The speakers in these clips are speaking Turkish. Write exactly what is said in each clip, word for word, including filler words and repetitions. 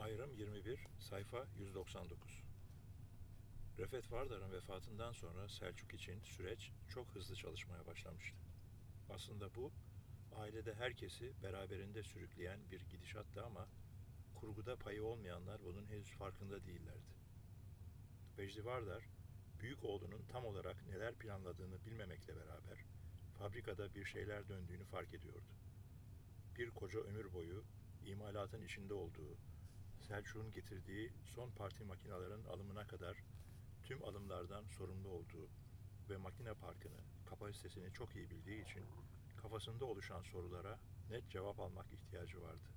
Ayrım yirmi bir, sayfa yüz doksan dokuz. Refet Vardar'ın vefatından sonra Selçuk için süreç çok hızlı çalışmaya başlamıştı. Aslında bu, ailede herkesi beraberinde sürükleyen bir gidişattı ama kurguda payı olmayanlar bunun henüz farkında değillerdi. Vecdi Vardar, büyük oğlunun tam olarak neler planladığını bilmemekle beraber fabrikada bir şeyler döndüğünü fark ediyordu. Bir koca ömür boyu imalatın içinde olduğu, Selçuk'un getirdiği son parti makinelerin alımına kadar tüm alımlardan sorumlu olduğu ve makine parkını, kapasitesini çok iyi bildiği için kafasında oluşan sorulara net cevap almak ihtiyacı vardı.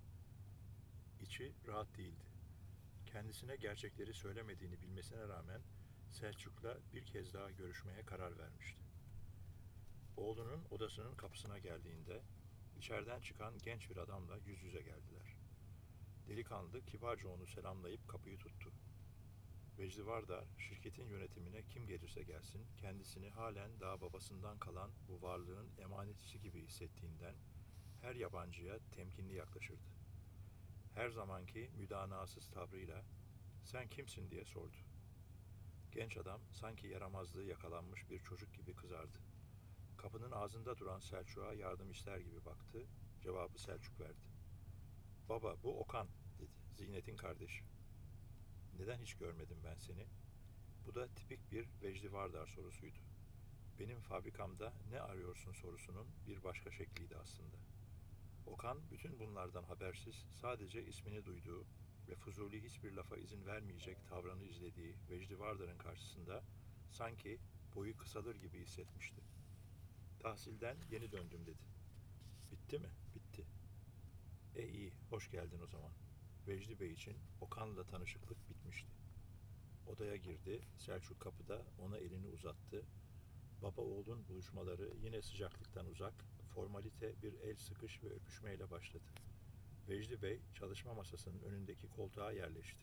İçi rahat değildi. Kendisine gerçekleri söylemediğini bilmesine rağmen Selçuk'la bir kez daha görüşmeye karar vermişti. Oğlunun odasının kapısına geldiğinde içeriden çıkan genç bir adamla yüz yüze geldiler. Delikanlı kibarca onu selamlayıp kapıyı tuttu. Vecdi Vardar, şirketin yönetimine kim gelirse gelsin, kendisini halen daha babasından kalan bu varlığın emanetçisi gibi hissettiğinden her yabancıya temkinli yaklaşırdı. Her zamanki müdanasız tavrıyla, "Sen kimsin?" diye sordu. Genç adam sanki yaramazlığı yakalanmış bir çocuk gibi kızardı. Kapının ağzında duran Selçuk'a yardım ister gibi baktı, cevabı Selçuk verdi. "Baba, bu Okan," dedi, "Zinet'in kardeşi." "Neden hiç görmedim ben seni?" Bu da tipik bir Vecdi Vardar sorusuydu. Benim fabrikamda ne arıyorsun sorusunun bir başka şekliydi aslında. Okan bütün bunlardan habersiz sadece ismini duyduğu ve fuzuli hiçbir lafa izin vermeyecek tavrını izlediği Vecdi Vardar'ın karşısında sanki boyu kısalır gibi hissetmişti. "Tahsilden yeni döndüm," dedi. "Bitti mi?" "Bitti." "E iyi, hoş geldin o zaman." Vecdi Bey için Okan'la tanışıklık bitmişti. Odaya girdi, Selçuk kapıda ona elini uzattı. Baba oğlun buluşmaları yine sıcaklıktan uzak, formalite bir el sıkış ve öpüşmeyle başladı. Vecdi Bey çalışma masasının önündeki koltuğa yerleşti.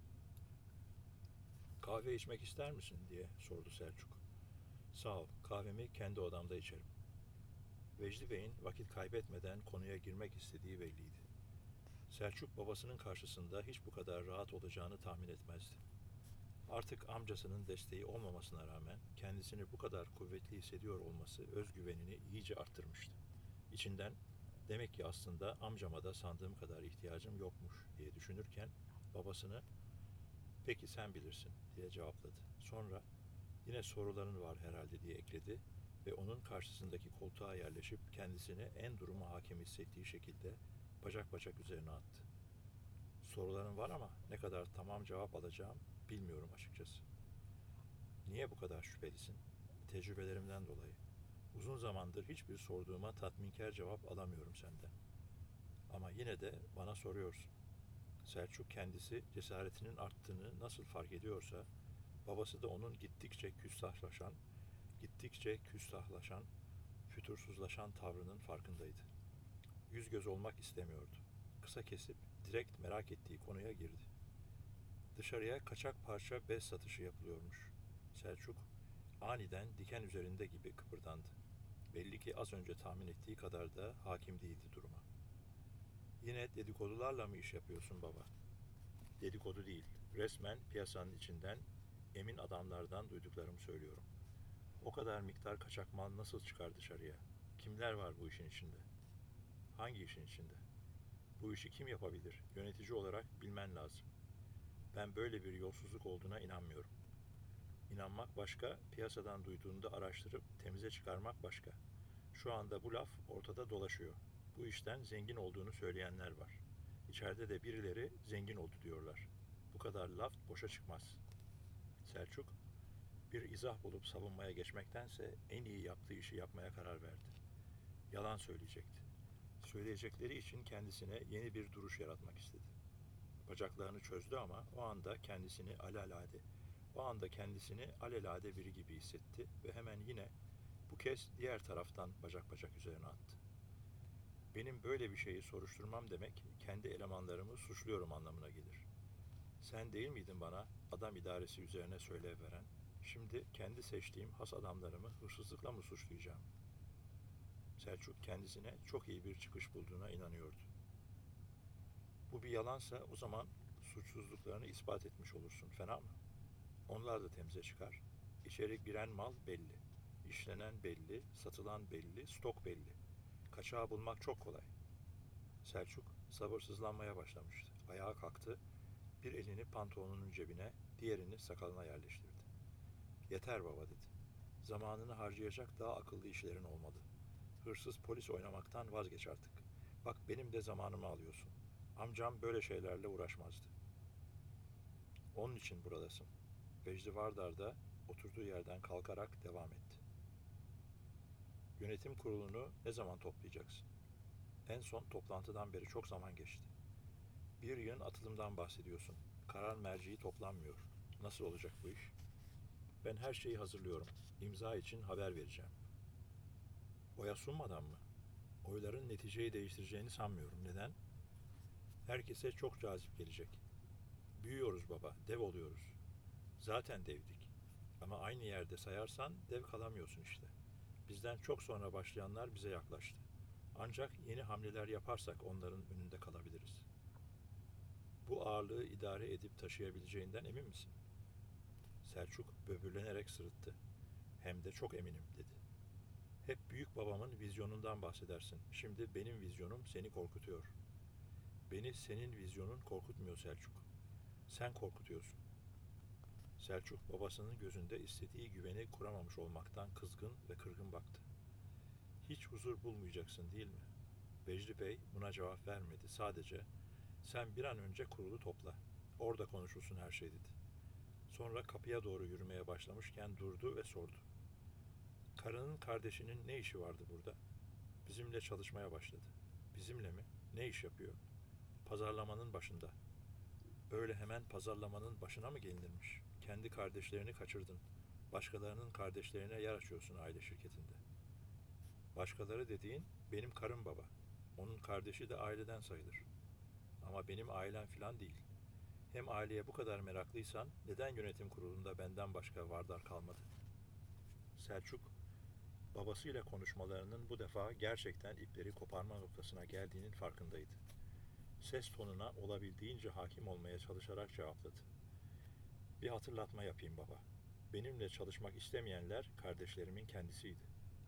"Kahve içmek ister misin?" diye sordu Selçuk. "Sağ ol, kahvemi kendi odamda içerim." Vecdi Bey'in vakit kaybetmeden konuya girmek istediği belliydi. Selçuk babasının karşısında hiç bu kadar rahat olacağını tahmin etmezdi. Artık amcasının desteği olmamasına rağmen kendisini bu kadar kuvvetli hissediyor olması özgüvenini iyice arttırmıştı. İçinden demek ki aslında amcama da sandığım kadar ihtiyacım yokmuş diye düşünürken babasını "Peki sen bilirsin," diye cevapladı. Sonra "Yine soruların var herhalde," diye ekledi ve onun karşısındaki koltuğa yerleşip kendisini en duruma hakim hissettiği şekilde bacak bacak üzerine attı. "Soruların var ama ne kadar tamam cevap alacağım bilmiyorum açıkçası." "Niye bu kadar şüphelisin?" "Tecrübelerimden dolayı. Uzun zamandır hiçbir sorduğuma tatminkar cevap alamıyorum senden." "Ama yine de bana soruyorsun." Selçuk kendisi cesaretinin arttığını nasıl fark ediyorsa, babası da onun gittikçe küstahlaşan, gittikçe küstahlaşan, fütursuzlaşan tavrının farkındaydı. Yüz göz olmak istemiyordu. Kısa kesip direkt merak ettiği konuya girdi. Dışarıya kaçak parça bez satışı yapılıyormuş. Selçuk aniden diken üzerinde gibi kıpırdandı. Belli ki az önce tahmin ettiği kadar da hakim değildi duruma. "Yine dedikodularla mı iş yapıyorsun baba?" "Dedikodu değil, resmen piyasanın içinden emin adamlardan duyduklarımı söylüyorum. O kadar miktar kaçak mal nasıl çıkar dışarıya? Kimler var bu işin içinde?" "Hangi işin içinde?" "Bu işi kim yapabilir? Yönetici olarak bilmen lazım." "Ben böyle bir yolsuzluk olduğuna inanmıyorum." İnanmak başka, piyasadan duyduğunda araştırıp temize çıkarmak başka. Şu anda bu laf ortada dolaşıyor. Bu işten zengin olduğunu söyleyenler var. İçeride de birileri zengin oldu diyorlar. Bu kadar laf boşa çıkmaz. Selçuk, bir izah bulup savunmaya geçmektense en iyi yaptığı işi yapmaya karar verdi. Yalan söyleyecekti. Söyleyecekleri için kendisine yeni bir duruş yaratmak istedi. Bacaklarını çözdü ama o anda kendisini alelade, o anda kendisini alelade biri gibi hissetti ve hemen yine bu kez diğer taraftan bacak bacak üzerine attı. "Benim böyle bir şeyi soruşturmam demek, kendi elemanlarımı suçluyorum anlamına gelir. Sen değil miydin bana adam idaresi üzerine söylev veren? Şimdi kendi seçtiğim has adamlarımı hırsızlıkla mı suçlayacağım?" Selçuk kendisine çok iyi bir çıkış bulduğuna inanıyordu. Bu bir yalansa o zaman suçsuzluklarını ispat etmiş olursun. Fena mı? Onlar da temize çıkar. İçeri giren mal belli. İşlenen belli, satılan belli, stok belli. Kaçağı bulmak çok kolay. Selçuk sabırsızlanmaya başlamıştı. Ayağa kalktı, bir elini pantolonunun cebine, diğerini sakalına yerleştirdi. Yeter baba dedi. Zamanını harcayacak daha akıllı işlerin olmalı. Hırsız polis oynamaktan vazgeç artık. Bak benim de zamanımı alıyorsun. Amcam böyle şeylerle uğraşmazdı. Onun için buradasın. Vecdi Vardar da oturduğu yerden kalkarak devam etti. Yönetim kurulunu ne zaman toplayacaksın? En son toplantıdan beri çok zaman geçti. Bir yığın atılımdan bahsediyorsun. Karar merciği toplanmıyor. Nasıl olacak bu iş? Ben her şeyi hazırlıyorum. İmza için haber vereceğim. Oya sunmadan mı? Oyların neticeyi değiştireceğini sanmıyorum. Neden? Herkese çok cazip gelecek. Büyüyoruz baba, dev oluyoruz. Zaten devdik. Ama aynı yerde sayarsan dev kalamıyorsun işte. Bizden çok sonra başlayanlar bize yaklaştı. Ancak yeni hamleler yaparsak onların önünde kalabiliriz. Bu ağırlığı idare edip taşıyabileceğinden emin misin? Selçuk böbürlenerek sırıttı. Hem de çok eminim dedi. Hep büyük babamın vizyonundan bahsedersin. Şimdi benim vizyonum seni korkutuyor. Beni senin vizyonun korkutmuyor Selçuk. Sen korkutuyorsun. Selçuk babasının gözünde istediği güveni kuramamış olmaktan kızgın ve kırgın baktı. Hiç huzur bulmayacaksın değil mi? Vecdi Bey buna cevap vermedi. Sadece sen bir an önce kurulu topla. Orada konuşulsun her şey dedi. Sonra kapıya doğru yürümeye başlamışken durdu ve sordu. Karının kardeşinin ne işi vardı burada? Bizimle çalışmaya başladı. Bizimle mi? Ne iş yapıyor? Pazarlamanın başında. Öyle hemen pazarlamanın başına mı gelinirmiş? Kendi kardeşlerini kaçırdın. Başkalarının kardeşlerine yer açıyorsun aile şirketinde. Başkaları dediğin benim karım baba. Onun kardeşi de aileden sayılır. Ama benim ailem filan değil. Hem aileye bu kadar meraklıysan neden yönetim kurulunda benden başka Vardar kalmadı? Selçuk, babasıyla konuşmalarının bu defa gerçekten ipleri koparma noktasına geldiğinin farkındaydı. Ses tonuna olabildiğince hakim olmaya çalışarak cevapladı. Bir hatırlatma yapayım baba. Benimle çalışmak istemeyenler kardeşlerimin kendisiydi.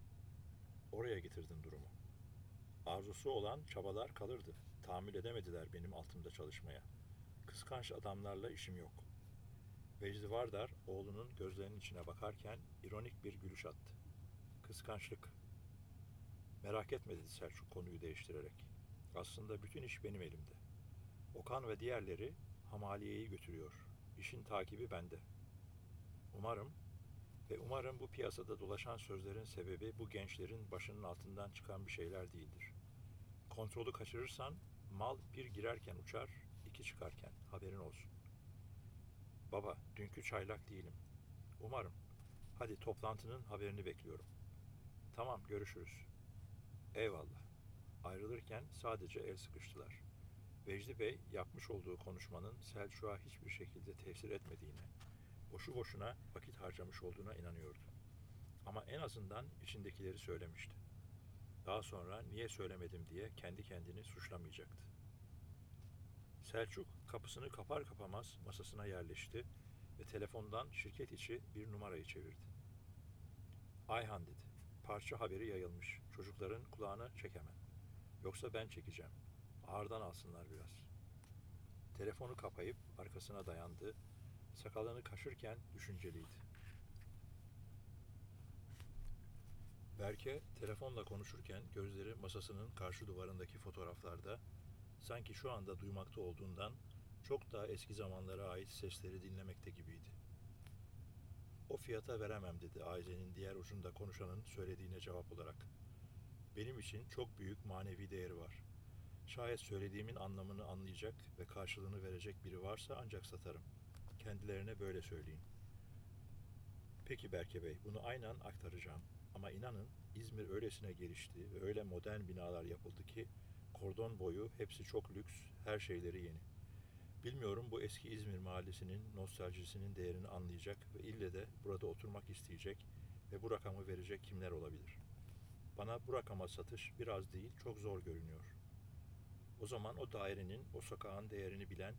Oraya getirdin durumu. Arzusu olan çabalar kalırdı. Tahammül edemediler benim altımda çalışmaya. Kıskanç adamlarla işim yok. Vecdi Vardar oğlunun gözlerinin içine bakarken ironik bir gülüş attı. Kıskançlık. Merak etme dedi Selçuk konuyu değiştirerek. Aslında bütün iş benim elimde. Okan ve diğerleri hamaliyeyi götürüyor. İşin takibi bende. Umarım ve umarım bu piyasada dolaşan sözlerin sebebi bu gençlerin başının altından çıkan bir şeyler değildir. Kontrolü kaçırırsan mal bir girerken uçar, iki çıkarken haberin olsun. Baba, dünkü çaylak değilim. Umarım. Hadi toplantının haberini bekliyorum. Tamam, görüşürüz. Eyvallah. Ayrılırken sadece el sıkıştılar. Vecdi Bey yapmış olduğu konuşmanın Selçuk'a hiçbir şekilde tesir etmediğine, boşu boşuna vakit harcamış olduğuna inanıyordu. Ama en azından içindekileri söylemişti. Daha sonra niye söylemedim diye kendi kendini suçlamayacaktı. Selçuk kapısını kapar kapamaz masasına yerleşti ve telefondan şirket içi bir numarayı çevirdi. Ayhan dedi. Parça haberi yayılmış. Çocukların kulağına çek hemen. Yoksa ben çekeceğim. Ağırdan alsınlar biraz. Telefonu kapayıp arkasına dayandı. Sakalını kaşırken düşünceliydi. Berke telefonla konuşurken gözleri masasının karşı duvarındaki fotoğraflarda sanki şu anda duymakta olduğundan çok daha eski zamanlara ait sesleri dinlemekte gibiydi. O fiyata veremem dedi ailenin diğer ucunda konuşanın söylediğine cevap olarak. Benim için çok büyük manevi değeri var. Şayet söylediğimin anlamını anlayacak ve karşılığını verecek biri varsa ancak satarım. Kendilerine böyle söyleyin. Peki Berke Bey, bunu aynen aktaracağım. Ama inanın İzmir öylesine gelişti ve öyle modern binalar yapıldı ki kordon boyu hepsi çok lüks, her şeyleri yeni. Bilmiyorum bu eski İzmir mahallesinin nostaljisinin değerini anlayacak ve ille de burada oturmak isteyecek ve bu rakamı verecek kimler olabilir? Bana bu rakama satış biraz değil çok zor görünüyor. O zaman o dairenin, o sokağın değerini bilen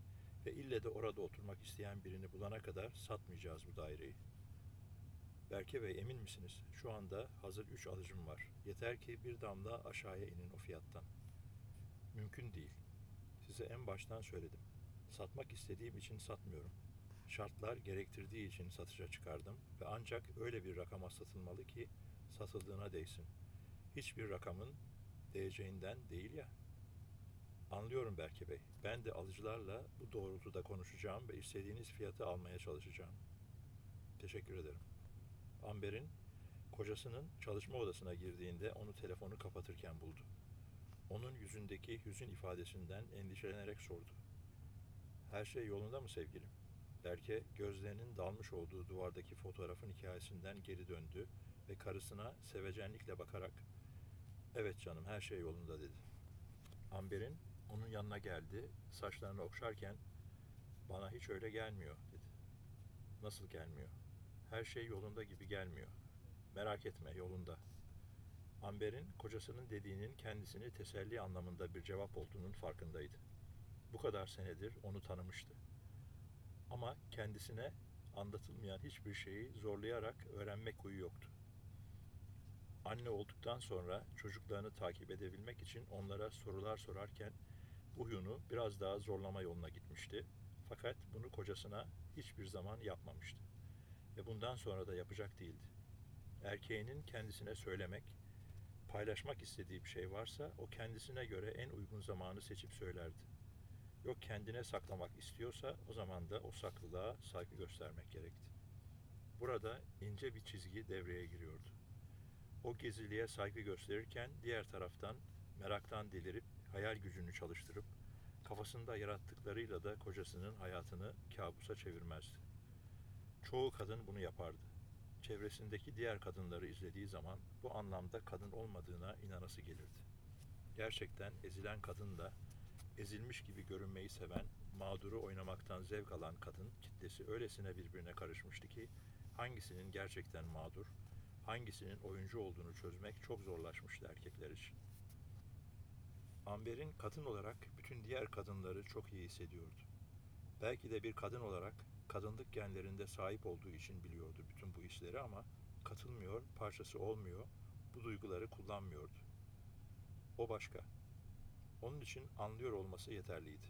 Ve ille de orada oturmak isteyen birini bulana kadar satmayacağız bu daireyi. Berke Bey, emin misiniz? Şu anda hazır üç alıcım var. Yeter ki bir damla aşağıya inin o fiyattan. Mümkün değil. Size en baştan söyledim. Satmak istediğim için satmıyorum. Şartlar gerektirdiği için satışa çıkardım ve ancak öyle bir rakama satılmalı ki satıldığına değsin. Hiçbir rakamın değeceğinden değil ya. Anlıyorum Berke Bey. Ben de alıcılarla bu doğrultuda konuşacağım ve istediğiniz fiyatı almaya çalışacağım. Teşekkür ederim. Amber'in kocasının çalışma odasına girdiğinde onu telefonu kapatırken buldu. Onun yüzündeki hüzün ifadesinden endişelenerek sordu. Her şey yolunda mı sevgilim? Berke gözlerinin dalmış olduğu duvardaki fotoğrafın hikayesinden geri döndü ve karısına sevecenlikle bakarak "Evet canım, her şey yolunda" dedi. Amber'in onun yanına geldi, saçlarını okşarken "Bana hiç öyle gelmiyor" dedi. "Nasıl gelmiyor?" "Her şey yolunda gibi gelmiyor. Merak etme, yolunda." Amber'in kocasının dediğinin kendisini teselli anlamında bir cevap olduğunun farkındaydı. Bu kadar senedir onu tanımıştı. Ama kendisine anlatılmayan hiçbir şeyi zorlayarak öğrenmek huyu yoktu. Anne olduktan sonra çocuklarını takip edebilmek için onlara sorular sorarken bu huyunu biraz daha zorlama yoluna gitmişti. Fakat bunu kocasına hiçbir zaman yapmamıştı. Ve bundan sonra da yapacak değildi. Erkeğinin kendisine söylemek, paylaşmak istediği bir şey varsa o kendisine göre en uygun zamanı seçip söylerdi. Yok kendine saklamak istiyorsa o zaman da o saklılığa saygı göstermek gerekti. Burada ince bir çizgi devreye giriyordu. O gizliliğe saygı gösterirken diğer taraftan meraktan delirip hayal gücünü çalıştırıp kafasında yarattıklarıyla da kocasının hayatını kabusa çevirmezdi. Çoğu kadın bunu yapardı. Çevresindeki diğer kadınları izlediği zaman bu anlamda kadın olmadığına inanası gelirdi. Gerçekten ezilen kadın da ezilmiş gibi görünmeyi seven, mağduru oynamaktan zevk alan kadın kitlesi öylesine birbirine karışmıştı ki hangisinin gerçekten mağdur, hangisinin oyuncu olduğunu çözmek çok zorlaşmıştı erkekler için. Amber'in kadın olarak bütün diğer kadınları çok iyi hissediyordu. Belki de bir kadın olarak kadınlık genlerinde sahip olduğu için biliyordu bütün bu hisleri ama katılmıyor, parçası olmuyor, bu duyguları kullanmıyordu. O başka. Onun için anlıyor olması yeterliydi.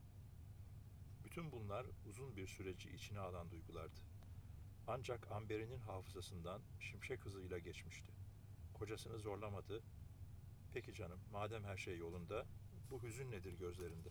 Bütün bunlar uzun bir süreci içine alan duygulardı. Ancak Amber'in hafızasından şimşek hızıyla geçmişti. Kocasını zorlamadı. Peki canım, madem her şey yolunda, bu hüzün nedir gözlerinde?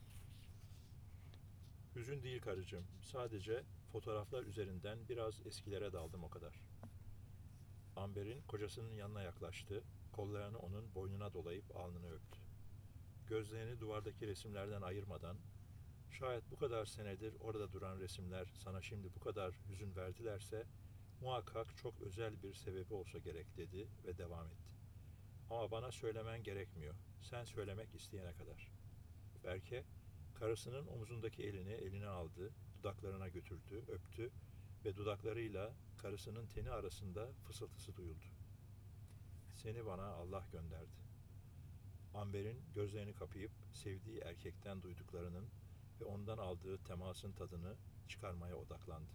Hüzün değil karıcığım, sadece fotoğraflar üzerinden biraz eskilere daldım o kadar. Amber'in kocasının yanına yaklaştı, kollarını onun boynuna dolayıp alnını öptü. Gözlerini duvardaki resimlerden ayırmadan, şayet bu kadar senedir orada duran resimler sana şimdi bu kadar hüzün verdilerse, muhakkak çok özel bir sebebi olsa gerek dedi ve devam etti. Ama bana söylemen gerekmiyor, sen söylemek isteyene kadar. Berke, karısının omuzundaki elini eline aldı, dudaklarına götürdü, öptü ve dudaklarıyla karısının teni arasında fısıltısı duyuldu. Seni bana Allah gönderdi. Amber'in gözlerini kapayıp sevdiği erkekten duyduklarının ve ondan aldığı temasın tadını çıkarmaya odaklandı.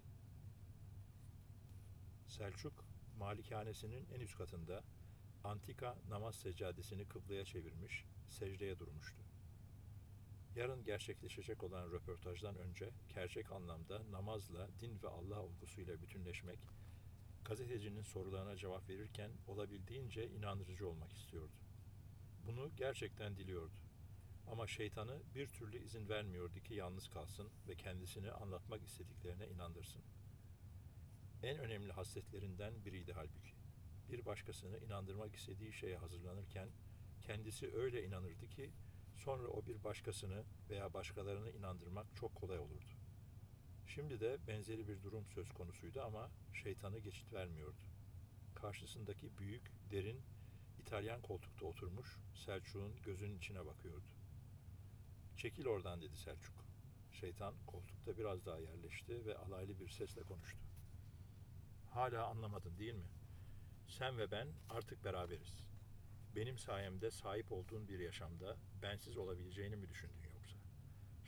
Selçuk, malikanesinin en üst katında antika namaz seccadesini kıbleye çevirmiş, secdeye durmuştu. Yarın gerçekleşecek olan röportajdan önce gerçek anlamda namazla, din ve Allah olgusuyla bütünleşmek, gazetecinin sorularına cevap verirken olabildiğince inandırıcı olmak istiyordu. Bunu gerçekten diliyordu. Ama şeytanı bir türlü izin vermiyordu ki yalnız kalsın ve kendisini anlatmak istediklerine inandırsın. En önemli hasletlerinden biriydi halbuki. Bir başkasını inandırmak istediği şeye hazırlanırken kendisi öyle inanırdı ki sonra o bir başkasını veya başkalarını inandırmak çok kolay olurdu. Şimdi de benzeri bir durum söz konusuydu ama şeytanı geçit vermiyordu. Karşısındaki büyük, derin, İtalyan koltukta oturmuş Selçuk'un gözünün içine bakıyordu. "Çekil oradan" dedi Selçuk. Şeytan koltukta biraz daha yerleşti ve alaylı bir sesle konuştu. "Hala anlamadın değil mi? Sen ve ben artık beraberiz. Benim sayemde sahip olduğun bir yaşamda bensiz olabileceğini mi düşündün yoksa?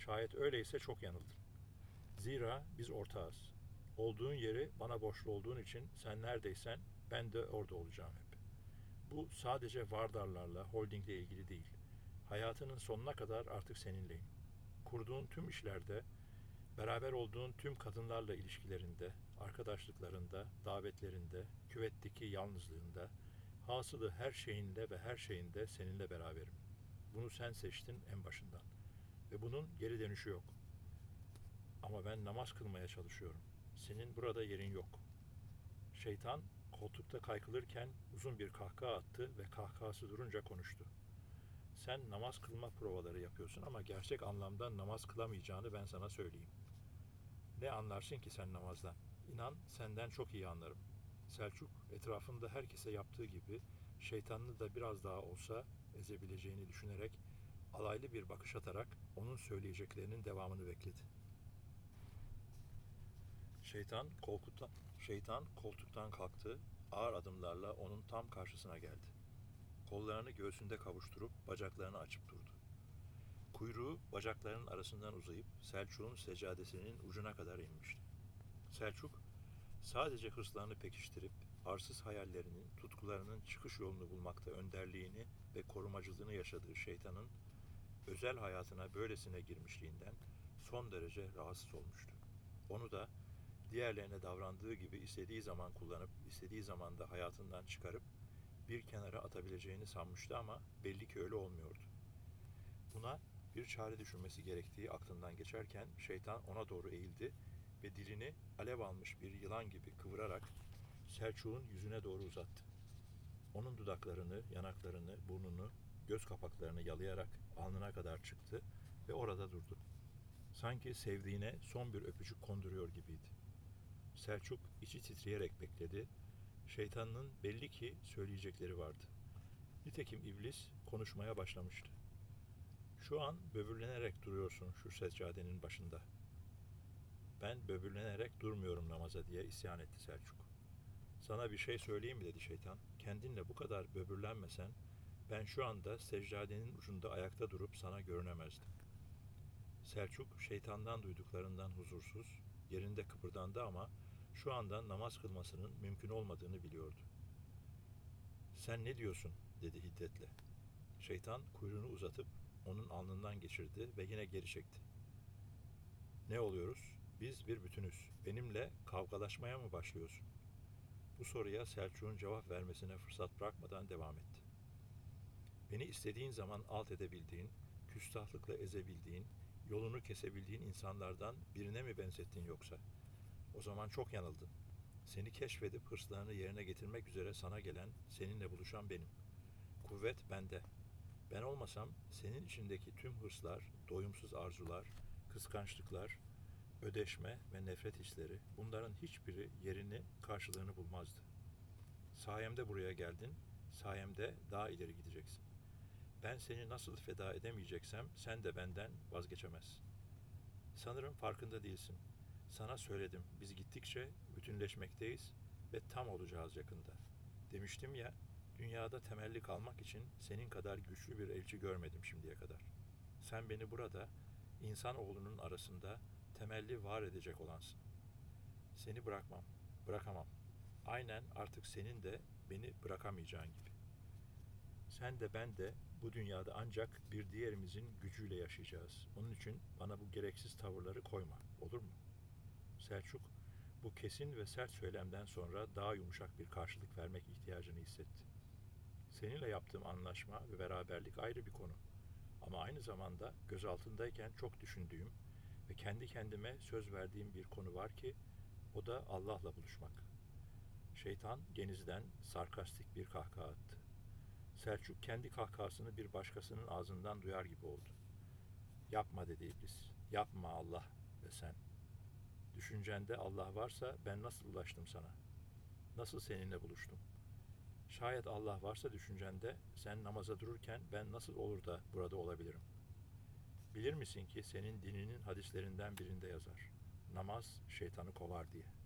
Şayet öyleyse çok yanıldın. Zira biz ortağız. Olduğun yeri bana borçlu olduğun için sen neredeysen ben de orada olacağım hep. Bu sadece Vardarlarla, holdingle ilgili değil. Hayatının sonuna kadar artık seninleyim. Kurduğun tüm işlerde, beraber olduğun tüm kadınlarla ilişkilerinde, arkadaşlıklarında, davetlerinde, küvetteki yalnızlığında, hasılı her şeyinle ve her şeyinde seninle beraberim. Bunu sen seçtin en başından. Ve bunun geri dönüşü yok. Ama ben namaz kılmaya çalışıyorum. Senin burada yerin yok. Şeytan koltukta kaykılırken uzun bir kahkaha attı ve kahkahası durunca konuştu. Sen namaz kılma provaları yapıyorsun ama gerçek anlamda namaz kılamayacağını ben sana söyleyeyim. Ne anlarsın ki sen namazdan? İnan senden çok iyi anlarım. Selçuk etrafında herkese yaptığı gibi şeytanını da biraz daha olsa ezebileceğini düşünerek alaylı bir bakış atarak onun söyleyeceklerinin devamını bekledi. Şeytan koltuktan, şeytan koltuktan kalktı, ağır adımlarla onun tam karşısına geldi. Kollarını göğsünde kavuşturup bacaklarını açıp durdu. Kuyruğu bacaklarının arasından uzayıp Selçuk'un seccadesinin ucuna kadar inmişti. Selçuk sadece hırslarını pekiştirip arsız hayallerinin, tutkularının çıkış yolunu bulmakta önderliğini ve korumacılığını yaşadığı şeytanın özel hayatına böylesine girmişliğinden son derece rahatsız olmuştu. Onu da diğerlerine davrandığı gibi istediği zaman kullanıp istediği zaman da hayatından çıkarıp bir kenara atabileceğini sanmıştı ama belli ki öyle olmuyordu. Buna bir çare düşünmesi gerektiği aklından geçerken şeytan ona doğru eğildi ve dilini alev almış bir yılan gibi kıvırarak Selçuk'un yüzüne doğru uzattı. Onun dudaklarını, yanaklarını, burnunu, göz kapaklarını yalayarak alnına kadar çıktı ve orada durdu. Sanki sevdiğine son bir öpücük konduruyor gibiydi. Selçuk içi titreyerek bekledi. Şeytanın belli ki söyleyecekleri vardı. Nitekim iblis konuşmaya başlamıştı. Şu an böbürlenerek duruyorsun şu seccadenin başında. Ben böbürlenerek durmuyorum namaza diye isyan etti Selçuk. Sana bir şey söyleyeyim mi dedi şeytan. Kendinle bu kadar böbürlenmesen ben şu anda seccadenin ucunda ayakta durup sana görünemezdim. Selçuk şeytandan duyduklarından huzursuz, yerinde kıpırdandı ama şu anda namaz kılmasının mümkün olmadığını biliyordu. Sen ne diyorsun dedi hiddetle. Şeytan kuyruğunu uzatıp onun alnından geçirdi ve yine geri çekti. Ne oluyoruz? Biz bir bütünüz. Benimle kavgalaşmaya mı başlıyorsun? Bu soruya Selçuk'un cevap vermesine fırsat bırakmadan devam etti. Beni istediğin zaman alt edebildiğin, küstahlıkla ezebildiğin, yolunu kesebildiğin insanlardan birine mi benzettin yoksa? O zaman çok yanıldın. Seni keşfedip hırslarını yerine getirmek üzere sana gelen, seninle buluşan benim. Kuvvet bende. Ben olmasam senin içindeki tüm hırslar, doyumsuz arzular, kıskançlıklar, ödeşme ve nefret hisleri, bunların hiçbiri yerini, karşılığını bulmazdı. Sayemde buraya geldin, sayemde daha ileri gideceksin. Ben seni nasıl feda edemeyeceksem sen de benden vazgeçemezsin. Sanırım farkında değilsin. Sana söyledim, biz gittikçe bütünleşmekteyiz ve tam olacağız yakında. Demiştim ya, dünyada temelli kalmak için senin kadar güçlü bir elçi görmedim şimdiye kadar. Sen beni burada, insanoğlunun arasında temelli var edecek olansın. Seni bırakmam, bırakamam. Aynen artık senin de beni bırakamayacağın gibi. Sen de ben de bu dünyada ancak bir diğerimizin gücüyle yaşayacağız. Onun için bana bu gereksiz tavırları koyma, olur mu? Selçuk, bu kesin ve sert söylemden sonra daha yumuşak bir karşılık vermek ihtiyacını hissetti. Seninle yaptığım anlaşma ve beraberlik ayrı bir konu. Ama aynı zamanda gözaltındayken çok düşündüğüm ve kendi kendime söz verdiğim bir konu var ki, o da Allah'la buluşmak. Şeytan genizden sarkastik bir kahkaha attı. Selçuk kendi kahkahasını bir başkasının ağzından duyar gibi oldu. Yapma dedi iblis, yapma Allah ve sen. Düşüncende Allah varsa ben nasıl ulaştım sana? Nasıl seninle buluştum? Şayet Allah varsa düşüncende sen namaza dururken ben nasıl olur da burada olabilirim? Bilir misin ki senin dininin hadislerinden birinde yazar. Namaz şeytanı kovar diye.